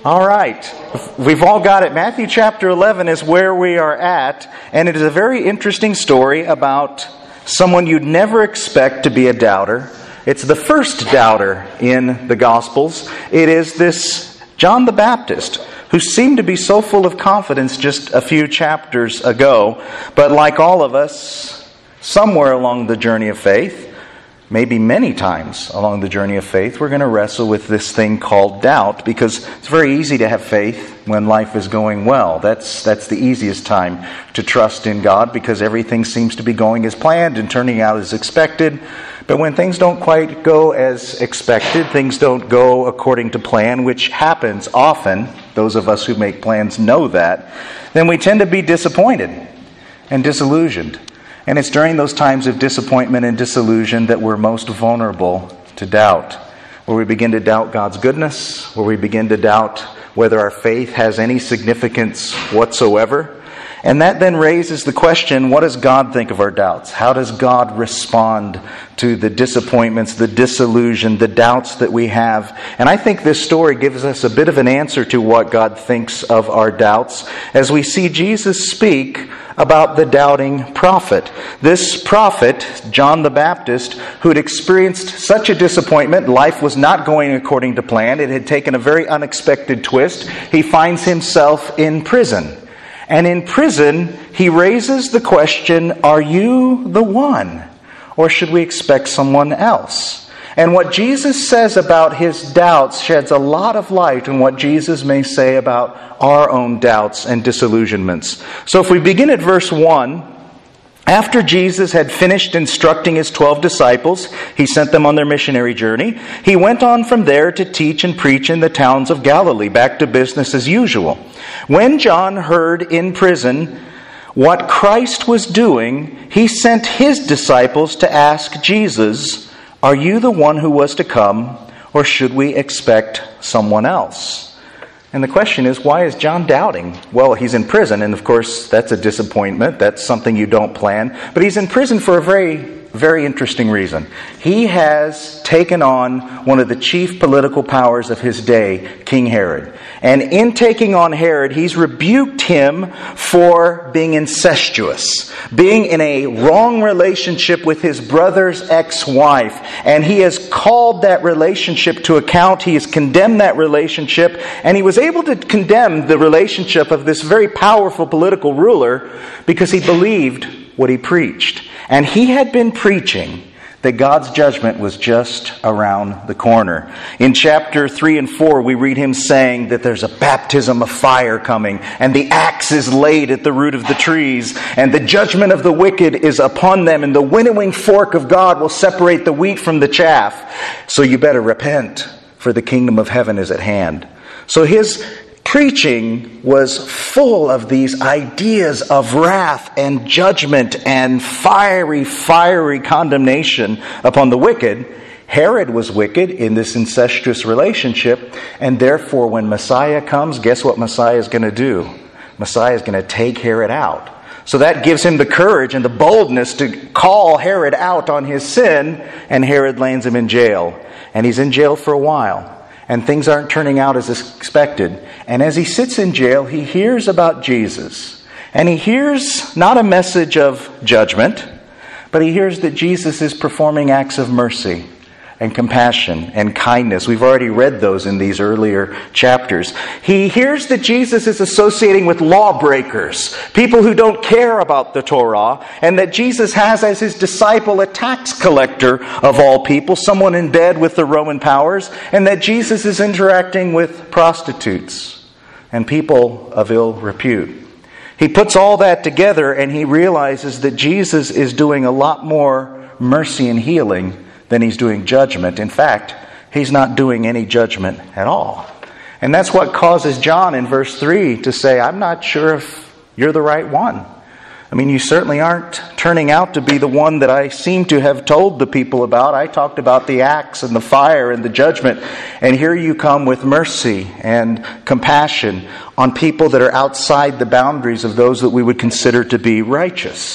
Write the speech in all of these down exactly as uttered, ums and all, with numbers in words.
All right. We've all got it. Matthew chapter eleven is where we are at, and it is a very interesting story about someone you'd never expect to be a doubter. It's the first doubter in the Gospels. It is this John the Baptist, who seemed to be so full of confidence just a few chapters ago, but like all of us, somewhere along the journey of faith, maybe many times along the journey of faith, we're going to wrestle with this thing called doubt, because it's very easy to have faith when life is going well. That's that's the easiest time to trust in God, because everything seems to be going as planned and turning out as expected. But when things don't quite go as expected, things don't go according to plan, which happens often, those of us who make plans know that, then we tend to be disappointed and disillusioned. And it's during those times of disappointment and disillusion that we're most vulnerable to doubt, where we begin to doubt God's goodness, where we begin to doubt whether our faith has any significance whatsoever. And that then raises the question, what does God think of our doubts? How does God respond to the disappointments, the disillusion, the doubts that we have? And I think this story gives us a bit of an answer to what God thinks of our doubts, as we see Jesus speak about the doubting prophet. This prophet, John the Baptist, who had experienced such a disappointment, life was not going according to plan, it had taken a very unexpected twist, he finds himself in prison. And in prison, he raises the question, are you the one? Or should we expect someone else? And what Jesus says about his doubts sheds a lot of light on what Jesus may say about our own doubts and disillusionments. So if we begin at verse one, after Jesus had finished instructing his twelve disciples, he sent them on their missionary journey. He went on from there to teach and preach in the towns of Galilee, back to business as usual. When John heard in prison what Christ was doing, he sent his disciples to ask Jesus, "Are you the one who was to come, or should we expect someone else?" And the question is, why is John doubting? Well, he's in prison, and of course, that's a disappointment. That's something you don't plan. But he's in prison for a very, very interesting reason. He has taken on one of the chief political powers of his day, King Herod. And in taking on Herod, he's rebuked him for being incestuous, being in a wrong relationship with his brother's ex-wife. And he has called that relationship to account. He has condemned that relationship. And he was able to condemn the relationship of this very powerful political ruler because he believed what he preached. And he had been preaching that God's judgment was just around the corner. In chapter three and four, we read him saying that there's a baptism of fire coming, and the axe is laid at the root of the trees, and the judgment of the wicked is upon them, and the winnowing fork of God will separate the wheat from the chaff. So you better repent, for the kingdom of heaven is at hand. So his preaching was full of these ideas of wrath and judgment and fiery, fiery condemnation upon the wicked. Herod was wicked in this incestuous relationship, and therefore when Messiah comes, guess what Messiah is going to do? Messiah is going to take Herod out. So that gives him the courage and the boldness to call Herod out on his sin, and Herod lands him in jail. And he's in jail for a while. And things aren't turning out as expected. And as he sits in jail, he hears about Jesus. And he hears not a message of judgment, but he hears that Jesus is performing acts of mercy and compassion and kindness. We've already read those in these earlier chapters. He hears that Jesus is associating with lawbreakers, people who don't care about the Torah, and that Jesus has as his disciple a tax collector of all people, someone in bed with the Roman powers, and that Jesus is interacting with prostitutes and people of ill repute. He puts all that together and he realizes that Jesus is doing a lot more mercy and healing than he's doing judgment. In fact, he's not doing any judgment at all. And that's what causes John in verse three to say, I'm not sure if you're the right one. I mean, you certainly aren't turning out to be the one that I seem to have told the people about. I talked about the axe and the fire and the judgment. And here you come with mercy and compassion on people that are outside the boundaries of those that we would consider to be righteous.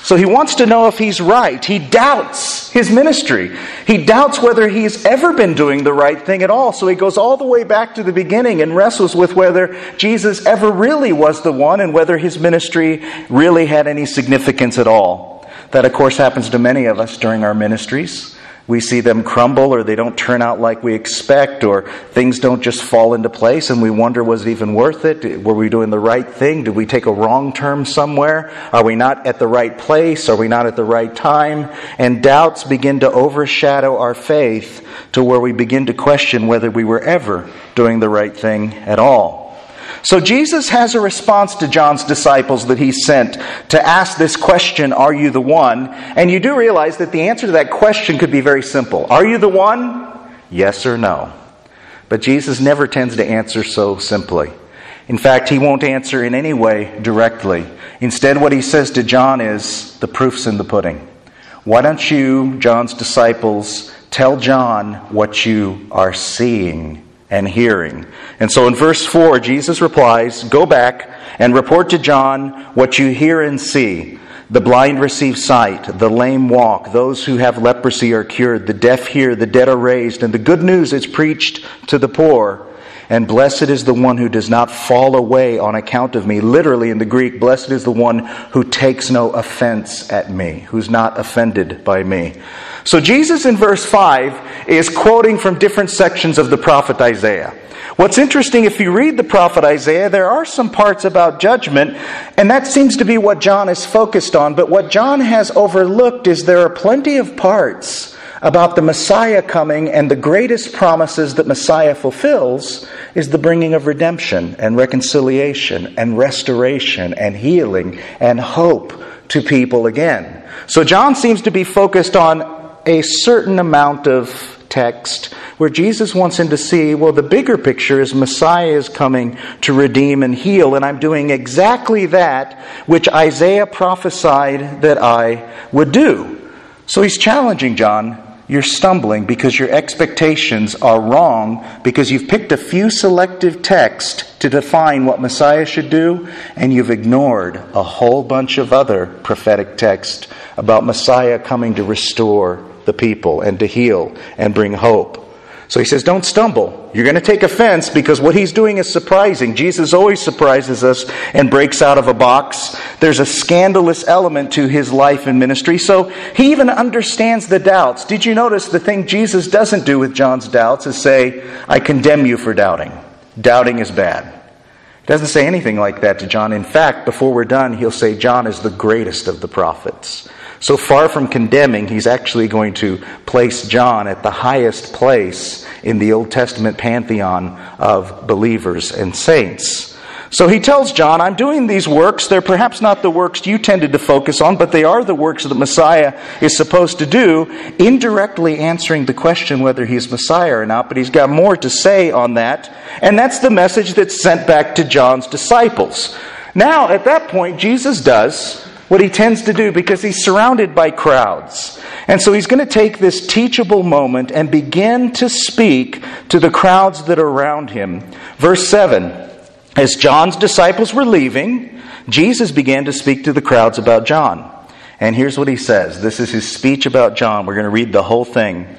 So he wants to know if he's right. He doubts his ministry. He doubts whether he's ever been doing the right thing at all. So he goes all the way back to the beginning and wrestles with whether Jesus ever really was the one and whether his ministry really had any significance at all. That, of course, happens to many of us during our ministries. We see them crumble, or they don't turn out like we expect, or things don't just fall into place, and we wonder, was it even worth it? Were we doing the right thing? Did we take a wrong turn somewhere? Are we not at the right place? Are we not at the right time? And doubts begin to overshadow our faith to where we begin to question whether we were ever doing the right thing at all. So Jesus has a response to John's disciples that he sent to ask this question, are you the one? And you do realize that the answer to that question could be very simple. Are you the one? Yes or no. But Jesus never tends to answer so simply. In fact, he won't answer in any way directly. Instead, what he says to John is, the proof's in the pudding. Why don't you, John's disciples, tell John what you are seeing and hearing. And so in verse four, Jesus replies, go back and report to John what you hear and see. The blind receive sight, the lame walk, those who have leprosy are cured, the deaf hear, the dead are raised, and the good news is preached to the poor. And blessed is the one who does not fall away on account of me. Literally in the Greek, blessed is the one who takes no offense at me, who's not offended by me. So Jesus in verse five is quoting from different sections of the prophet Isaiah. What's interesting, if you read the prophet Isaiah, there are some parts about judgment, and that seems to be what John is focused on. But what John has overlooked is there are plenty of parts about the Messiah coming, and the greatest promises that Messiah fulfills is the bringing of redemption and reconciliation and restoration and healing and hope to people again. So John seems to be focused on a certain amount of text where Jesus wants him to see, well, the bigger picture is Messiah is coming to redeem and heal, and I'm doing exactly that which Isaiah prophesied that I would do. So he's challenging John. You're stumbling because your expectations are wrong, because you've picked a few selective texts to define what Messiah should do, and you've ignored a whole bunch of other prophetic texts about Messiah coming to restore the people and to heal and bring hope. So he says, don't stumble. You're going to take offense because what he's doing is surprising. Jesus always surprises us and breaks out of a box. There's a scandalous element to his life and ministry. So he even understands the doubts. Did you notice the thing Jesus doesn't do with John's doubts is say, I condemn you for doubting. Doubting is bad. He doesn't say anything like that to John. In fact, before we're done, he'll say John is the greatest of the prophets. So far from condemning, he's actually going to place John at the highest place in the Old Testament pantheon of believers and saints. So he tells John, I'm doing these works. They're perhaps not the works you tended to focus on, but they are the works that Messiah is supposed to do, indirectly answering the question whether he's Messiah or not. But he's got more to say on that. And that's the message that's sent back to John's disciples. Now, at that point, Jesus does what he tends to do because he's surrounded by crowds. And so he's going to take this teachable moment and begin to speak to the crowds that are around him. Verse seven, as John's disciples were leaving, Jesus began to speak to the crowds about John. And here's what he says. This is his speech about John. We're going to read the whole thing.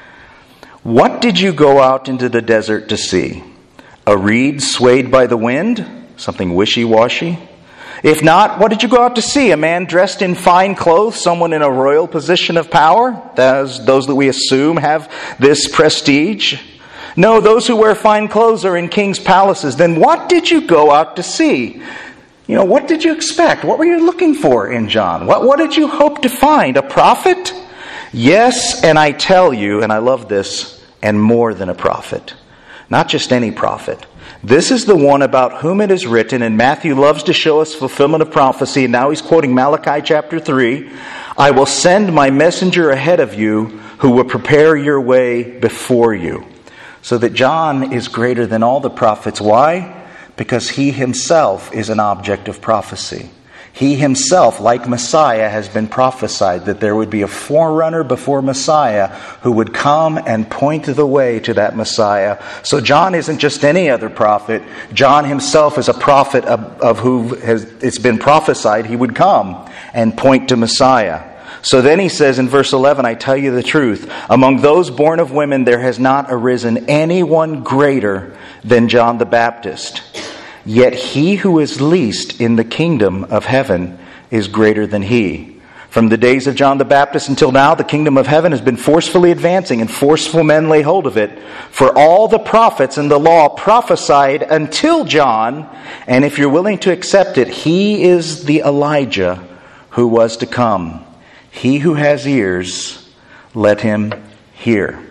What did you go out into the desert to see? A reed swayed by the wind? Something wishy-washy? If not, what did you go out to see? A man dressed in fine clothes, someone in a royal position of power? Those, those that we assume have this prestige? No, those who wear fine clothes are in king's palaces. Then what did you go out to see? You know, what did you expect? What were you looking for in John? What, what did you hope to find? A prophet? Yes, and I tell you, and I love this, and more than a prophet. Not just any prophet. This is the one about whom it is written, and Matthew loves to show us fulfillment of prophecy, and now he's quoting Malachi chapter three. I will send my messenger ahead of you who will prepare your way before you. So that John is greater than all the prophets. Why? Because he himself is an object of prophecy. He himself, like Messiah, has been prophesied that there would be a forerunner before Messiah who would come and point the way to that Messiah. So John isn't just any other prophet. John himself is a prophet of, of who has, it's been prophesied he would come and point to Messiah. So then he says in verse eleven, I tell you the truth, among those born of women there has not arisen anyone greater than John the Baptist. Yet he who is least in the kingdom of heaven is greater than he. From the days of John the Baptist until now, the kingdom of heaven has been forcefully advancing, and forceful men lay hold of it. For all the prophets and the law prophesied until John, and if you're willing to accept it, he is the Elijah who was to come. He who has ears, let him hear.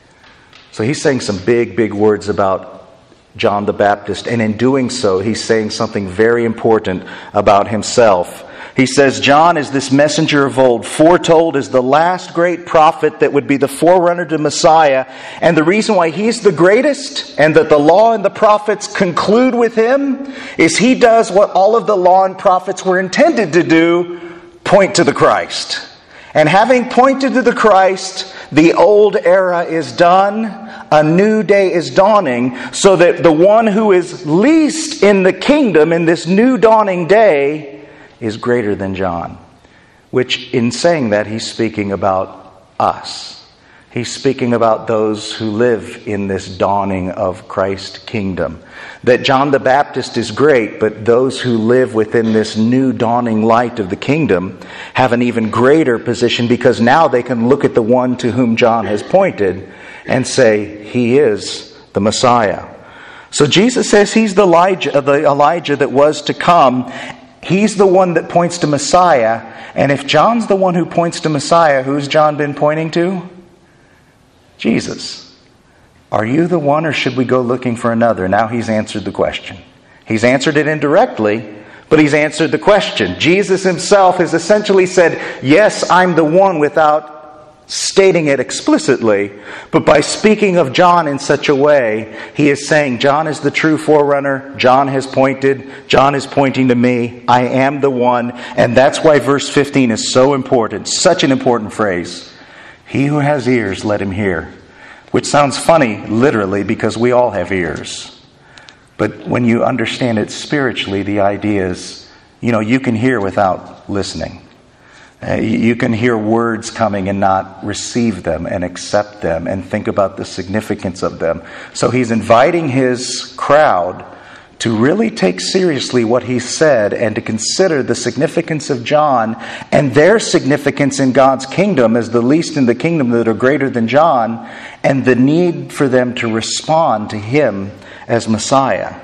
So he's saying some big, big words about John the Baptist, and in doing so, he's saying something very important about himself. He says, John is this messenger of old, foretold as the last great prophet that would be the forerunner to Messiah. And the reason why he's the greatest and that the law and the prophets conclude with him is he does what all of the law and prophets were intended to do, point to the Christ. And having pointed to the Christ, the old era is done, a new day is dawning, so that the one who is least in the kingdom in this new dawning day is greater than John. Which, in saying that, he's speaking about us. He's speaking about those who live in this dawning of Christ's kingdom. That John the Baptist is great, but those who live within this new dawning light of the kingdom have an even greater position, because now they can look at the one to whom John has pointed and say, he is the Messiah. So Jesus says he's the Elijah, the Elijah that was to come. He's the one that points to Messiah. And if John's the one who points to Messiah, who's John been pointing to? Jesus. Are you the one, or should we go looking for another? Now he's answered the question. He's answered it indirectly, but he's answered the question. Jesus himself has essentially said, yes, I'm the one, without stating it explicitly. But by speaking of John in such a way, he is saying, John is the true forerunner. John has pointed. John is pointing to me. I am the one. And that's why verse fifteen is so important. Such an important phrase. He who has ears, let him hear. Which sounds funny, literally, because we all have ears. But when you understand it spiritually, the idea is, you know, you can hear without listening. Uh, you can hear words coming and not receive them and accept them and think about the significance of them. So he's inviting his crowd to really take seriously what he said and to consider the significance of John and their significance in God's kingdom as the least in the kingdom that are greater than John, and the need for them to respond to him as Messiah.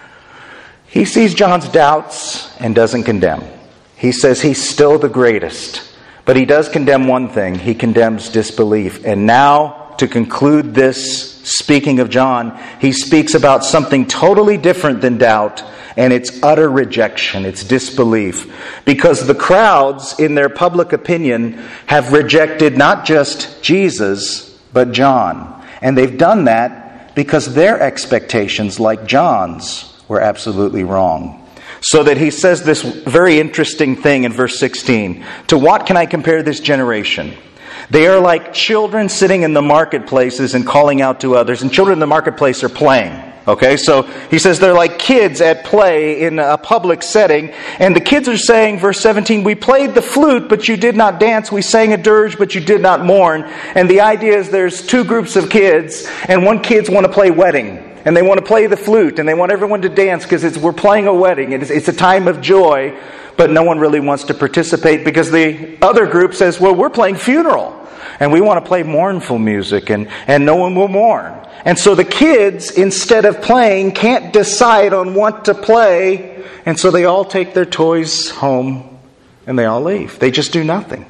He sees John's doubts and doesn't condemn. He says he's still the greatest, but he does condemn one thing. He condemns disbelief. And now, to conclude this speaking of John, he speaks about something totally different than doubt, and it's utter rejection, it's disbelief. Because the crowds, in their public opinion, have rejected not just Jesus, but John. And they've done that because their expectations, like John's, were absolutely wrong. So that he says this very interesting thing in verse sixteen. To what can I compare this generation? They are like children sitting in the marketplaces and calling out to others. And children in the marketplace are playing. Okay, so he says they're like kids at play in a public setting. And the kids are saying, verse seventeen, we played the flute, but you did not dance. We sang a dirge, but you did not mourn. And the idea is there's two groups of kids, and one kids want to play wedding. And they want to play the flute, and they want everyone to dance because it's, we're playing a wedding. It's, it's a time of joy, but no one really wants to participate because the other group says, well, we're playing funeral. And we want to play mournful music, and, and no one will mourn. And so the kids, instead of playing, can't decide on what to play. And so they all take their toys home and they all leave. They just do nothing.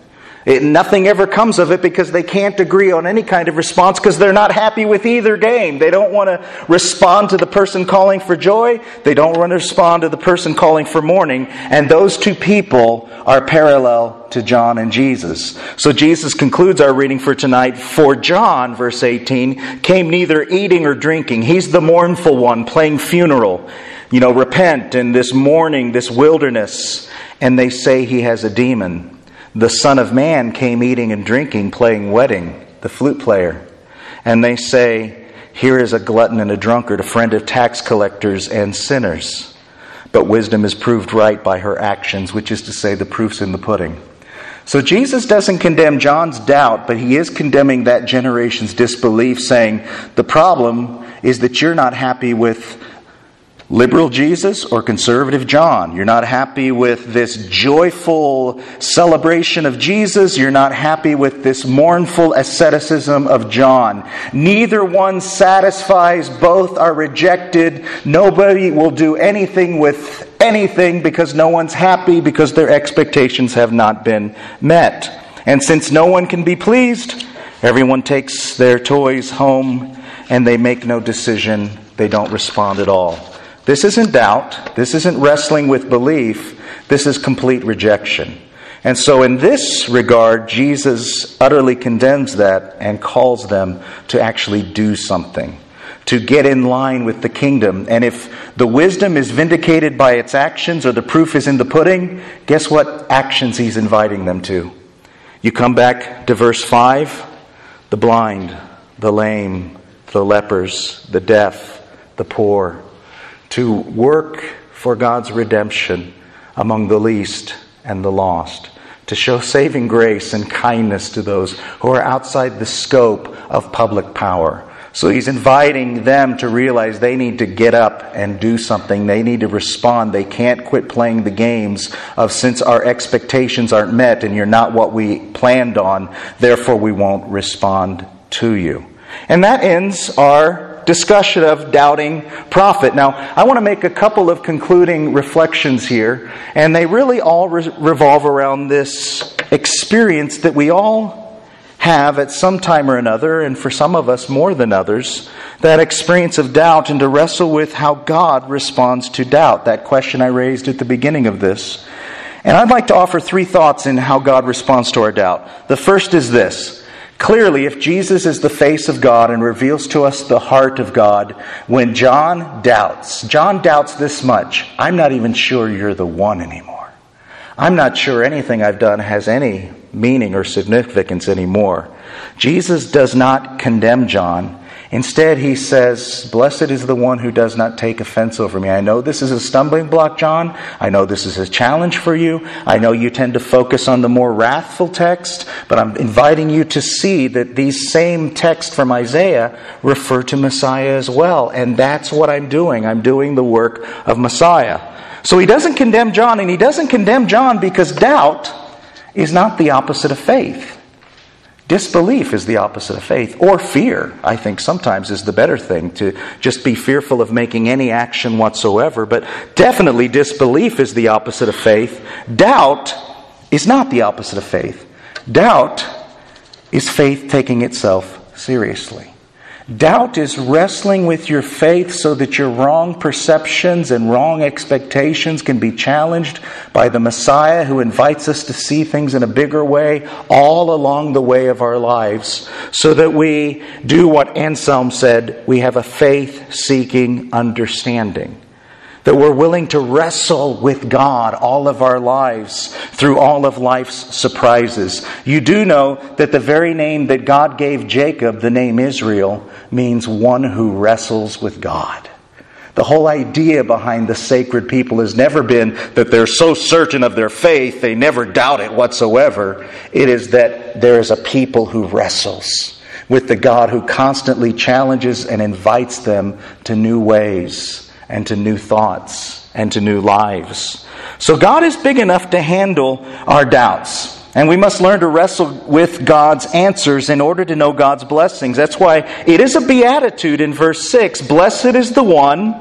It, nothing ever comes of it because they can't agree on any kind of response because they're not happy with either game. They don't want to respond to the person calling for joy. They don't want to respond to the person calling for mourning. And those two people are parallel to John and Jesus. So Jesus concludes our reading for tonight. For John, verse eighteen, came neither eating or drinking. He's the mournful one playing funeral. You know, repent in this mourning, this wilderness. And they say he has a demon. The Son of Man came eating and drinking, playing wedding, the flute player. And they say, here is a glutton and a drunkard, a friend of tax collectors and sinners. But wisdom is proved right by her actions, which is to say, the proof's in the pudding. So Jesus doesn't condemn John's doubt, but he is condemning that generation's disbelief, saying, the problem is that you're not happy with liberal Jesus or conservative John. You're not happy with this joyful celebration of Jesus. You're not happy with this mournful asceticism of John. Neither one satisfies. Both are rejected. Nobody will do anything with anything because no one's happy because their expectations have not been met. And since no one can be pleased, everyone takes their toys home and they make no decision. They don't respond at all. This isn't doubt. This isn't wrestling with belief. This is complete rejection. And so in this regard, Jesus utterly condemns that and calls them to actually do something, to get in line with the kingdom. And if the wisdom is vindicated by its actions or the proof is in the pudding, guess what actions he's inviting them to? You come back to verse five, the blind, the lame, the lepers, the deaf, the poor, to work for God's redemption among the least and the lost, to show saving grace and kindness to those who are outside the scope of public power. So he's inviting them to realize they need to get up and do something. They need to respond. They can't quit playing the games of since our expectations aren't met and you're not what we planned on, therefore we won't respond to you. And that ends our discussion of doubting prophet. Now, I want to make a couple of concluding reflections here, and they really all re- revolve around this experience that we all have at some time or another, and for some of us more than others, that experience of doubt, and to wrestle with how God responds to doubt, that question I raised at the beginning of this. And I'd like to offer three thoughts in how God responds to our doubt. The first is this. Clearly, if Jesus is the face of God and reveals to us the heart of God, when John doubts, John doubts this much, I'm not even sure you're the one anymore. I'm not sure anything I've done has any meaning or significance anymore. Jesus does not condemn John. Instead, he says, blessed is the one who does not take offense over me. I know this is a stumbling block, John. I know this is a challenge for you. I know you tend to focus on the more wrathful text, but I'm inviting you to see that these same texts from Isaiah refer to Messiah as well. And that's what I'm doing. I'm doing the work of Messiah. So he doesn't condemn John, and he doesn't condemn John because doubt is not the opposite of faith. Disbelief is the opposite of faith, or fear, I think sometimes is the better thing, to just be fearful of making any action whatsoever. But definitely disbelief is the opposite of faith. Doubt is not the opposite of faith. Doubt is faith taking itself seriously. Doubt is wrestling with your faith so that your wrong perceptions and wrong expectations can be challenged by the Messiah who invites us to see things in a bigger way all along the way of our lives, so that we do what Anselm said, we have a faith-seeking understanding. That we're willing to wrestle with God all of our lives through all of life's surprises. You do know that the very name that God gave Jacob, the name Israel, means one who wrestles with God. The whole idea behind the sacred people has never been that they're so certain of their faith, they never doubt it whatsoever. It is that there is a people who wrestles with the God who constantly challenges and invites them to new ways, and to new thoughts, and to new lives. So God is big enough to handle our doubts. And we must learn to wrestle with God's answers in order to know God's blessings. That's why it is a beatitude in verse six. Blessed is the one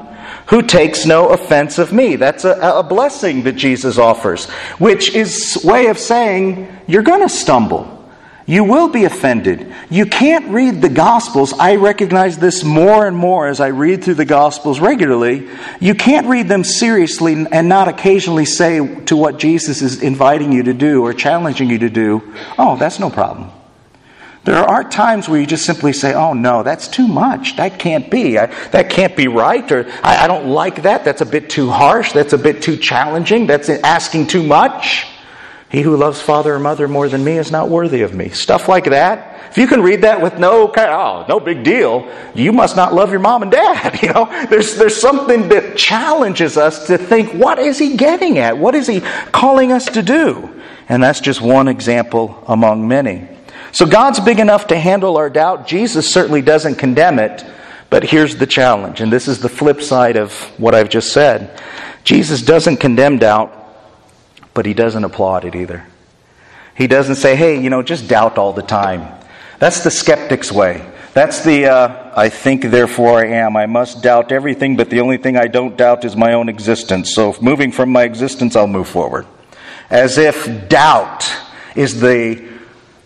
who takes no offense of me. That's a, a blessing that Jesus offers, which is a way of saying you're going to stumble. You will be offended. You can't read the Gospels. I recognize this more and more as I read through the Gospels regularly. You can't read them seriously and not occasionally say to what Jesus is inviting you to do or challenging you to do, oh, that's no problem. There are times where you just simply say, oh no, that's too much. That can't be. I, that can't be right. Or I, I don't like that. That's a bit too harsh. That's a bit too challenging. That's asking too much. He who loves father or mother more than me is not worthy of me. Stuff like that. If you can read that with no kind of, oh, no big deal, you must not love your mom and dad. You know, there's there's something that challenges us to think, what is he getting at? What is he calling us to do? And that's just one example among many. So God's big enough to handle our doubt. Jesus certainly doesn't condemn it. But here's the challenge, and this is the flip side of what I've just said. Jesus doesn't condemn doubt, but he doesn't applaud it either. He doesn't say, hey, you know, just doubt all the time. That's the skeptic's way. That's the, uh, I think, therefore I am. I must doubt everything, but the only thing I don't doubt is my own existence. So if moving from my existence, I'll move forward. As if doubt is the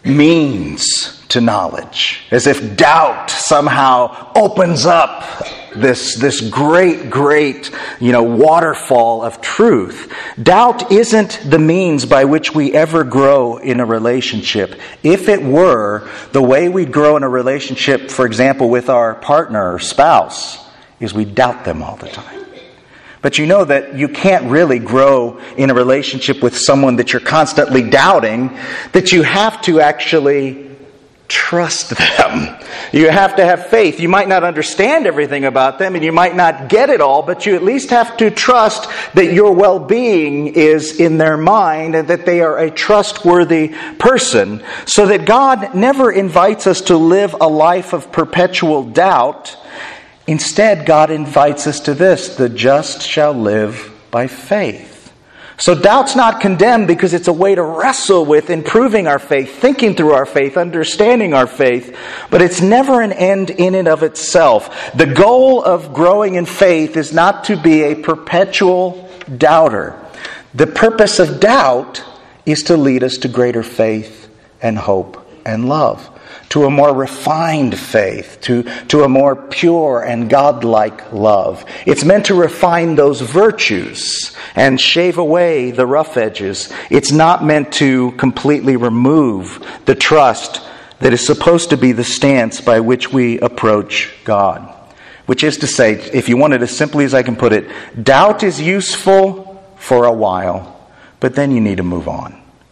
means to knowledge. As if doubt somehow opens up this, this great, great, you know, waterfall of truth. Doubt isn't the means by which we ever grow in a relationship. If it were, the way we'd grow in a relationship, for example, with our partner or spouse, is we doubt them all the time. But you know that you can't really grow in a relationship with someone that you're constantly doubting, that you have to actually trust them. You have to have faith. You might not understand everything about them and you might not get it all, but you at least have to trust that your well-being is in their mind and that they are a trustworthy person, so that God never invites us to live a life of perpetual doubt. Instead, God invites us to this: the just shall live by faith. So doubt's not condemned because it's a way to wrestle with improving our faith, thinking through our faith, understanding our faith, but it's never an end in and of itself. The goal of growing in faith is not to be a perpetual doubter. The purpose of doubt is to lead us to greater faith and hope and love, to a more refined faith, to, to a more pure and godlike love. It's meant to refine those virtues and shave away the rough edges. It's not meant to completely remove the trust that is supposed to be the stance by which we approach God. Which is to say, if you want it as simply as I can put it, doubt is useful for a while, but then you need to move on.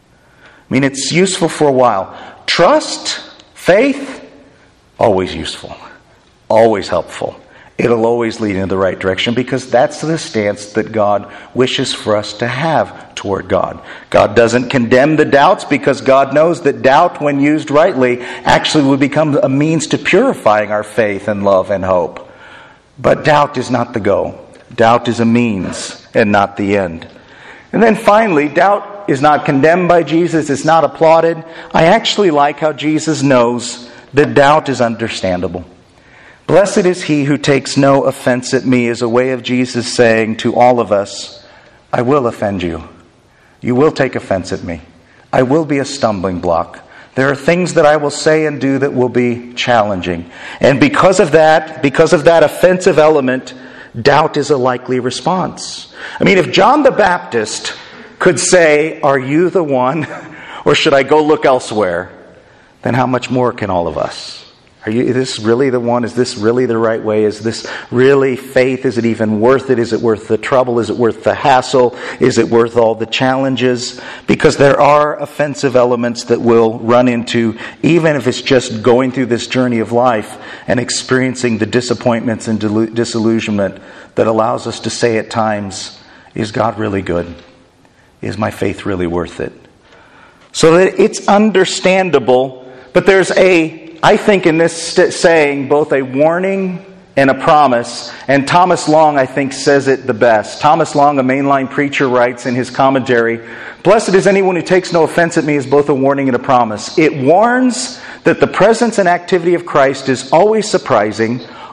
I mean, it's useful for a while. Trust, faith, always useful, always helpful. It'll always lead in the right direction because that's the stance that God wishes for us to have toward God. God doesn't condemn the doubts because God knows that doubt, when used rightly, actually will become a means to purifying our faith and love and hope. But doubt is not the goal. Doubt is a means and not the end. And then finally, doubt is not condemned by Jesus. It's not applauded. I actually like how Jesus knows that doubt is understandable. Blessed is he who takes no offense at me, is a way of Jesus saying to all of us, I will offend you. You will take offense at me. I will be a stumbling block. There are things that I will say and do that will be challenging. And because of that, because of that offensive element, doubt is a likely response. I mean, if John the Baptist could say, are you the one, or should I go look elsewhere, then how much more can all of us? Are you, is this really the one? Is this really the right way? Is this really faith? Is it even worth it? Is it worth the trouble? Is it worth the hassle? Is it worth all the challenges? Because there are offensive elements that we'll run into, even if it's just going through this journey of life and experiencing the disappointments and disillusionment that allows us to say at times, is God really good? Is my faith really worth it? So that it's understandable, but there's a I think in this saying, both a warning and a promise. And Thomas Long, I think, says it the best. Thomas Long, a mainline preacher, writes in his commentary, Blessed is anyone who takes no offense at me is both a warning and a promise. It warns that the presence and activity of Christ is always surprising,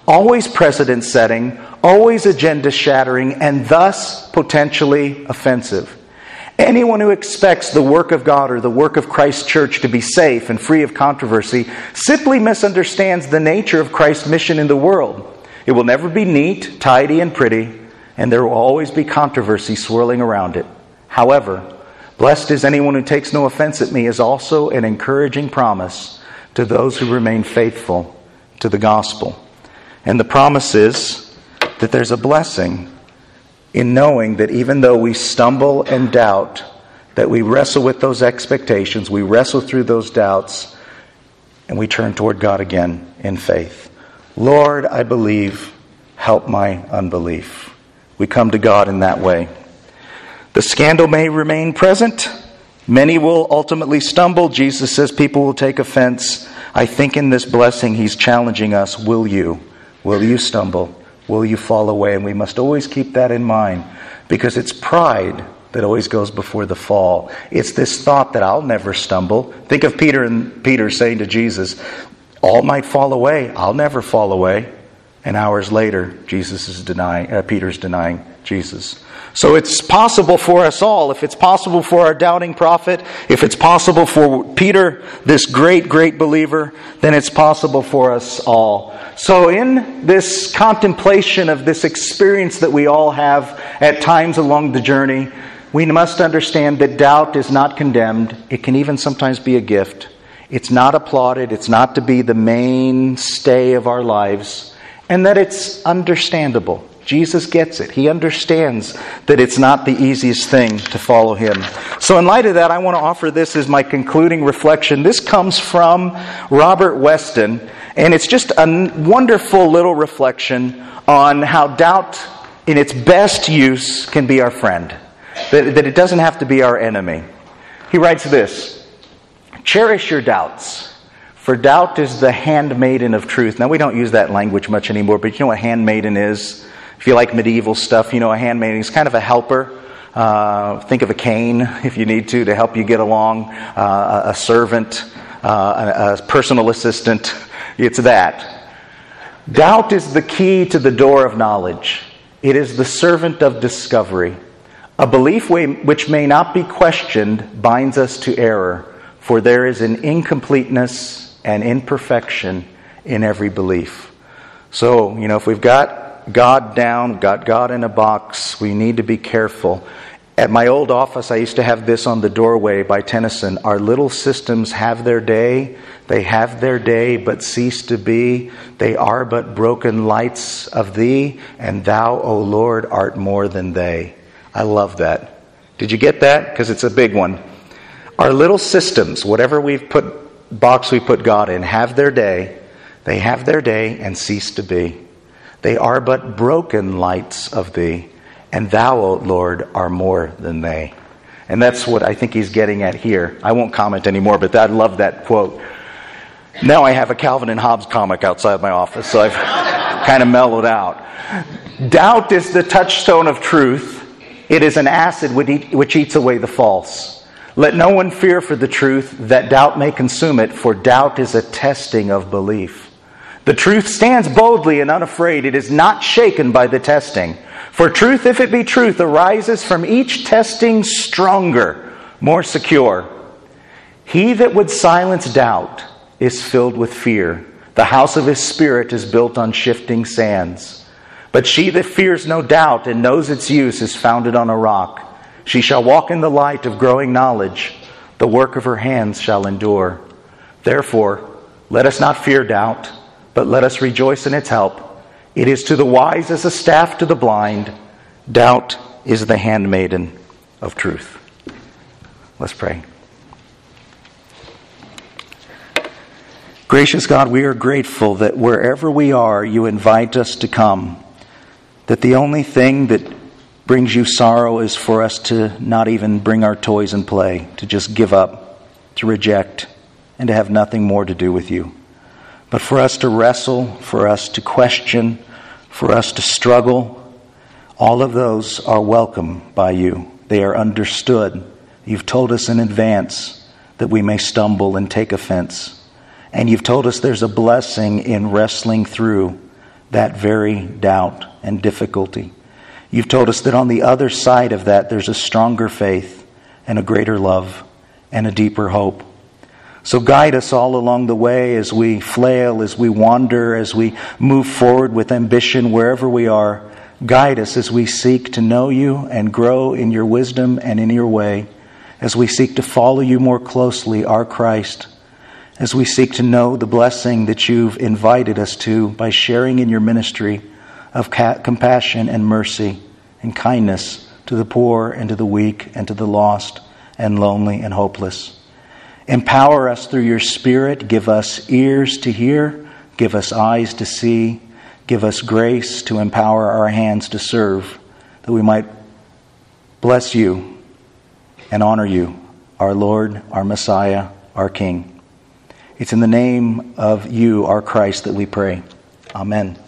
always precedent setting, always agenda shattering, and thus potentially offensive. Anyone who expects the work of God or the work of Christ's church to be safe and free of controversy simply misunderstands the nature of Christ's mission in the world. It will never be neat, tidy, and pretty, and there will always be controversy swirling around it. However, blessed is anyone who takes no offense at me is also an encouraging promise to those who remain faithful to the gospel. And the promise is that there's a blessing in knowing that even though we stumble and doubt, that we wrestle with those expectations, we wrestle through those doubts, and we turn toward God again in faith. Lord, I believe, help my unbelief. We come to God in that way. The scandal may remain present. Many will ultimately stumble. Jesus says people will take offense. I think in this blessing He's challenging us, will you? Will you stumble? Will you fall away? And we must always keep that in mind, because it's pride that always goes before the fall. It's this thought that I'll never stumble. Think of Peter and Peter saying to Jesus, all might fall away. I'll never fall away. And hours later, Jesus is denying, uh, Peter's denying Jesus. So it's possible for us all. If it's possible for our doubting prophet, if it's possible for Peter, this great, great believer, then it's possible for us all. So in this contemplation of this experience that we all have at times along the journey, we must understand that doubt is not condemned. It can even sometimes be a gift. It's not applauded. It's not to be the mainstay of our lives. And that it's understandable. Jesus gets it. He understands that it's not the easiest thing to follow Him. So in light of that, I want to offer this as my concluding reflection. This comes from Robert Weston, and it's just a wonderful little reflection on how doubt in its best use can be our friend. That, that it doesn't have to be our enemy. He writes this: cherish your doubts, for doubt is the handmaiden of truth. Now, we don't use that language much anymore, but you know what handmaiden is? If you like medieval stuff, you know a handmaiden is kind of a helper. Uh, think of a cane, if you need to, to help you get along. Uh, a servant, uh, a, a personal assistant. It's that. Doubt is the key to the door of knowledge. It is the servant of discovery. A belief which may not be questioned binds us to error, for there is an incompleteness and imperfection in every belief. So, you know, if we've got God down, got God in a box, we need to be careful. At my old office, I used to have this on the doorway by Tennyson: our little systems have their day, they have their day, but cease to be. They are but broken lights of Thee, and Thou, O Lord, art more than they. I love that. Did you get that? Because it's a big one. Our little systems, whatever we've put, box we put God in, have their day. They have their day and cease to be. They are but broken lights of Thee, and Thou, O Lord, are more than they. And that's what I think he's getting at here. I won't comment anymore, but I love that quote. Now I have a Calvin and Hobbes comic outside my office, so I've kind of mellowed out. Doubt is the touchstone of truth. It is an acid which eats away the false. Let no one fear for the truth, that doubt may consume it, for doubt is a testing of belief. The truth stands boldly and unafraid. It is not shaken by the testing. For truth, if it be truth, arises from each testing stronger, more secure. He that would silence doubt is filled with fear. The house of his spirit is built on shifting sands. But she that fears no doubt and knows its use is founded on a rock. She shall walk in the light of growing knowledge. The work of her hands shall endure. Therefore, let us not fear doubt, but let us rejoice in its help. It is to the wise as a staff to the blind. Doubt is the handmaiden of truth. Let's pray. Gracious God, we are grateful that wherever we are, you invite us to come. That the only thing that brings you sorrow is for us to not even bring our toys and play, to just give up, to reject, and to have nothing more to do with you. But for us to wrestle, for us to question, for us to struggle, all of those are welcome by you. They are understood. You've told us in advance that we may stumble and take offense. And you've told us there's a blessing in wrestling through that very doubt and difficulty. You've told us that on the other side of that, there's a stronger faith and a greater love and a deeper hope. So guide us all along the way as we flail, as we wander, as we move forward with ambition wherever we are. Guide us as we seek to know you and grow in your wisdom and in your way, as we seek to follow you more closely, our Christ, as we seek to know the blessing that you've invited us to by sharing in your ministry of ca- compassion and mercy and kindness to the poor and to the weak and to the lost and lonely and hopeless. Empower us through your Spirit. Give us ears to hear. Give us eyes to see. Give us grace to empower our hands to serve, that we might bless you and honor you, our Lord, our Messiah, our King. It's in the name of you, our Christ, that we pray. Amen.